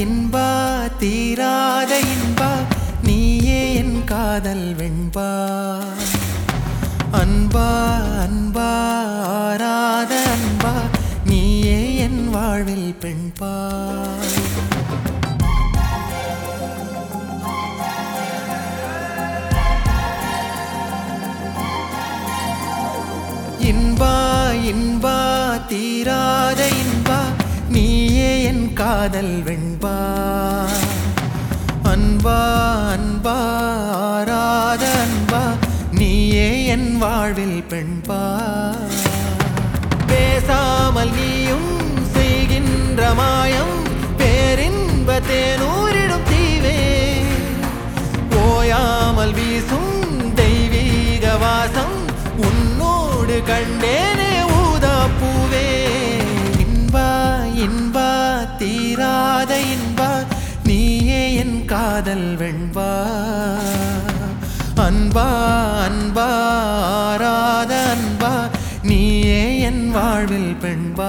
இன்பா தீராத இன்பா நீயே என் காதல் வெண்பா அன்பா அன்பா ஆராத அன்பா நீயே என் வாழ்வில் பெண்பா இன்பா இன்பா தீராத இன்பா நீயே என் காதல் வெண்பா அன்பா அன்பா ஆராத அன்பா நீயே என் வாழ்வில் பெண்பா பேசாமல் நீயும் செய்கின்ற மாயம் பேரின்ப தேனூரிடும் தீவே ஓயாமல் வீசும் தெய்வீக வாசம் உன்னோடு கண்டேனே ஊதா பூவே இன்பா இன்பா தீராத இன்பா நீயே என் காதல் வெண்பா அன்பா அன்பா ஆராத அன்பா நீயே என் வாழ்வில் பெண்பா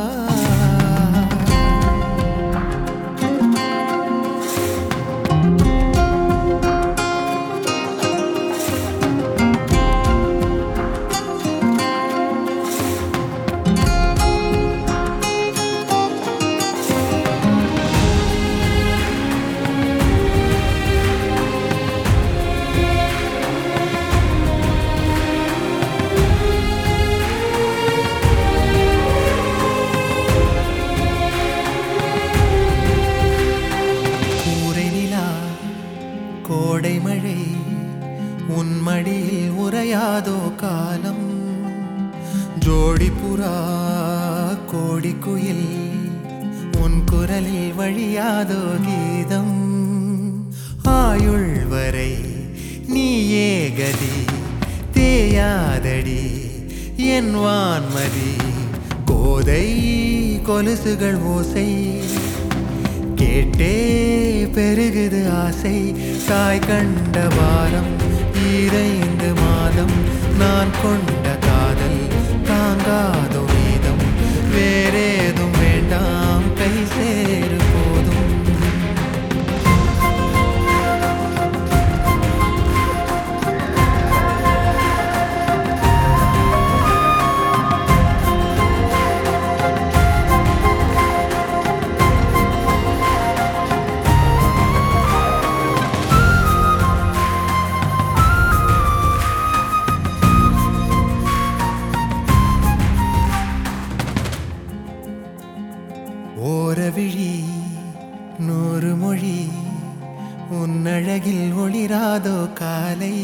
கோடை மழை உன் மடியில் உறையாதோ காலம் ஜோடி புறா கோடி குயில் உன் குரலில் வழியாதோ கீதம் ஆயுள் வரை நீயே கதி தேயாதடி என் வான்மதி கோதை கொலுசுகள் ஓசை கேட்டே பெருகுது ஆசை தாய் கண்ட வாரம் 2 மாதம் நான் கொண்ட காதல் தாங்காதோ மீதம் வேறேதும் வேண்டாம் கை சேரு போதும் ஓரவிழி 100 மொழி உன்னழகில் ஒளிராதோ காலை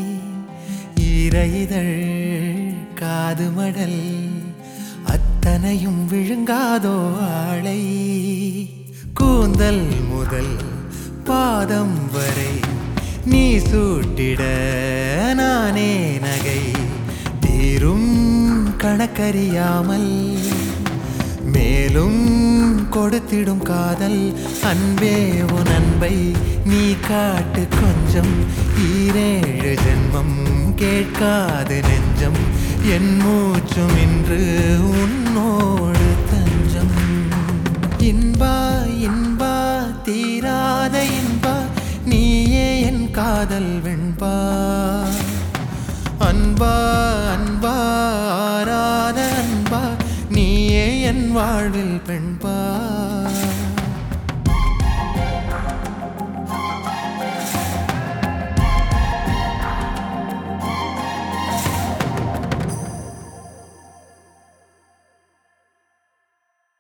ஈரஇதழ் காது மடல் அத்தனையும் விழுங்காதோ ஆளை கூந்தல் முதல் பாதம் வரை நீ சூட்டிட நானே நகை தீரும் கணக்கறியாமல் மேலும் கொடுத்திடும் காதல் அன்பே உன் அன்பை நீ காட்டு கொஞ்சம் 7 ஜென்மம் கேட்காது நெஞ்சம் என் மூச்சும் இன்று உன்னோடு தஞ்சம் இன்பா இன்பா தீராத இன்பா நீயே என் காதல் வெண்பா அன்பா அன்பா ஆராத அன்பா நீயே என் வாழ்வில் பெண்பா